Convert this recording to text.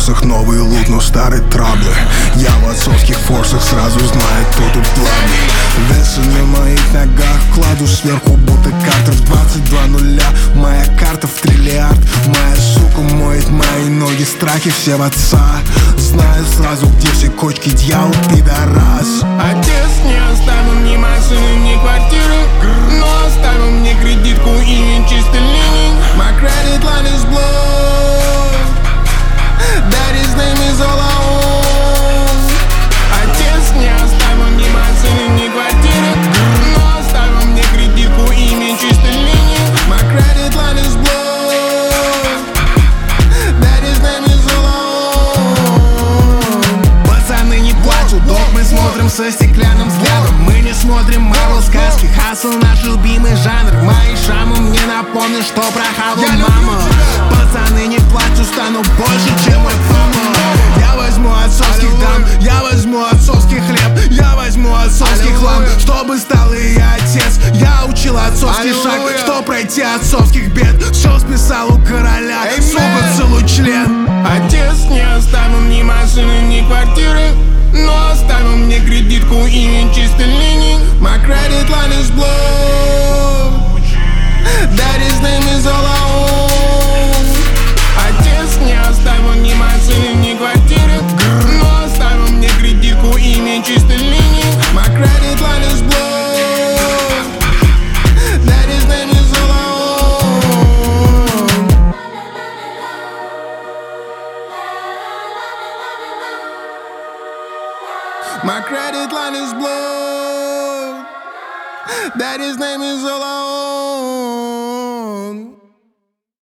форсах новый лут, но старые траблы. Я в отцовских форсах, сразу знает, кто тут главный. Весы на моих ногах, кладу сверху, будто Картер в 22:0. Моя карта в триллиард, моя сука моет мои ноги. Страхи все в отца, знаю сразу, где все кочки, дьявол, пидорас. Отец не оставил ни машины, ни квартиры, но оставил мне кредитку и не чистый линий. My credit line is blown, daddy's name is all I own. Отец не оставил ни машины, ни квартиры, но оставил мне кредитку и не чистый линий. My credit line is blown, daddy's name is all I own. Пацаны не плачут, док, мы смотрим со стеклянным взглядом. Мы не смотрим Марвел сказки, хасл наш любимый жанр. Мои шрамы мне напомнят, что прохавал мама. Пацаны не плачут, стану больше, чем мой папа. Я возьму отцовских дам, я возьму отцовский хлеб, я возьму отцовский хлам, чтобы стал и я отец. Я учил отцовский шаг, что пройти отцовских бед. Все списал у короля, сука, целуй член. Отец не оставил ни машины, ни квартиры, но оставил мне кредитку и не чистый линий. My credit line is blown, daddy's name is all I own. Отец не оставил ни машины, ни квартиры, но оставил мне кредитку и не чистой линии. My credit line is blown, daddy's name is all I own. My credit line is blown, daddy's name is all I own.